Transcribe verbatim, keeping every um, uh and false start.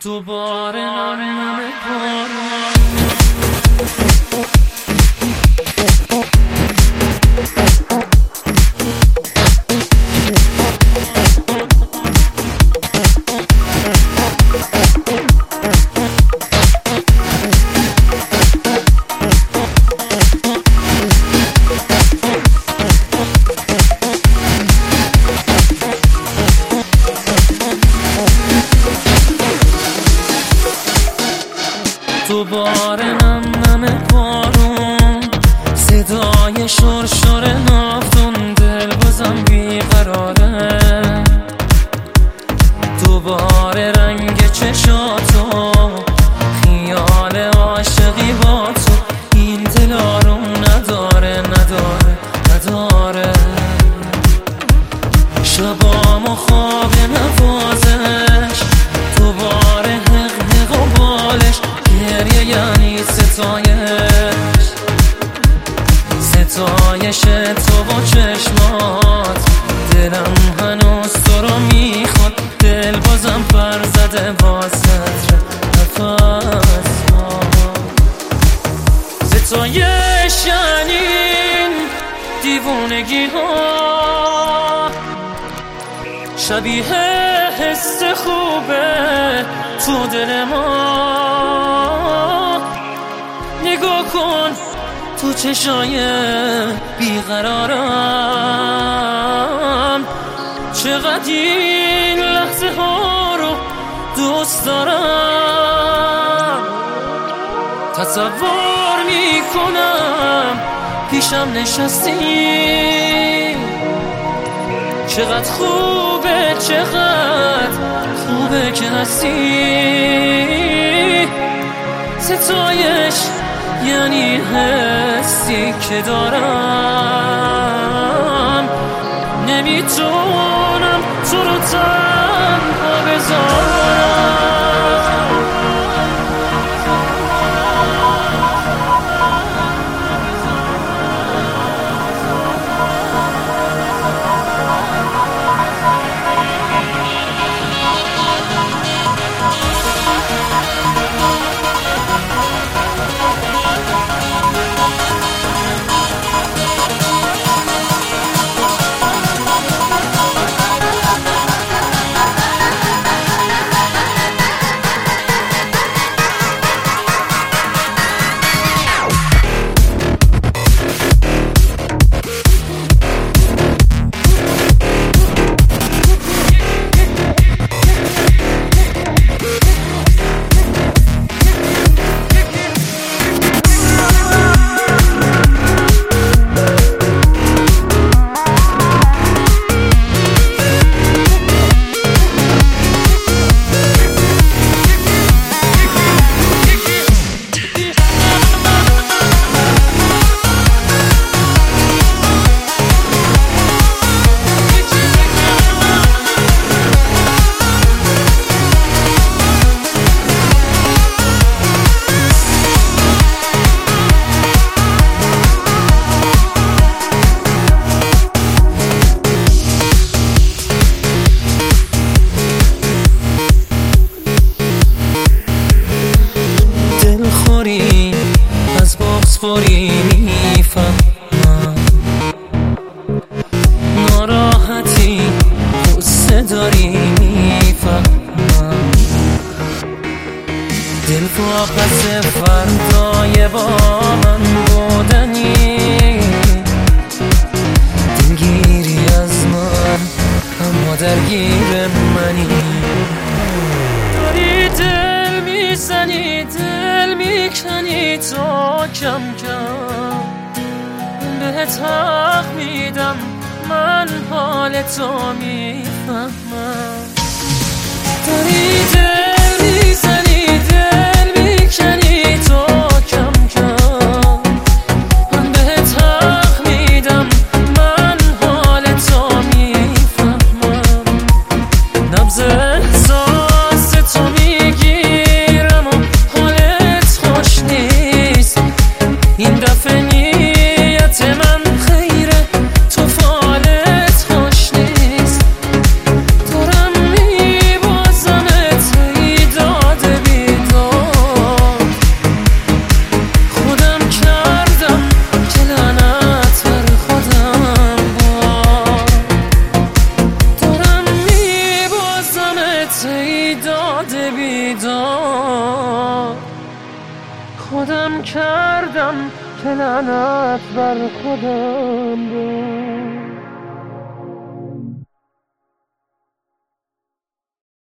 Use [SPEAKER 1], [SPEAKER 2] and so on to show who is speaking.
[SPEAKER 1] دوباره نم باران دوباره نم نم بارون صدای شرشر نافتون دل بازم بیقراره دوباره رنگ چشاتو خیال عاشقی با تو این دل آروم نداره نداره نداره شبام و خواب نوازش دوباره حق حق و بالش گریه یعنی ستایش ستایش تو با چشمات دلم هنوز تو رو میخواد دل بازم پر زده واسط نفس ستایش یعنی دیوونگی ها شبیه حس خوبه تو دل ما نگاه کن تو چشای بیقرارم چقدر این لحظه ها رو دوست دارم تصور میکنم پیشم نشستی چقدر خوبه چقدر خوبه که هستی ستایش یعنی حسی که دارم نمیتونم تو رو تنها بذارم از بغض خوری میفهمم ناراحتی قصه داری میفهمم دل واپس فردای با من بودنی دلگیری از من اما درگیر منی داری دل میزنی دل میکنی تو کم کم بهت حق میدم من حال تو میفهمم داری دل میزنی دل میکنی تو کم کم من بهت حق میدم من حال تو میفهمم نبض احساس تو میگیرم و حالت خوش نیست این دفعه نیت من خیره تو فالت خوش نیست دارم میبازمت ای داد ای داده بیدار، خودم کردم که لعنت بر خودم بود.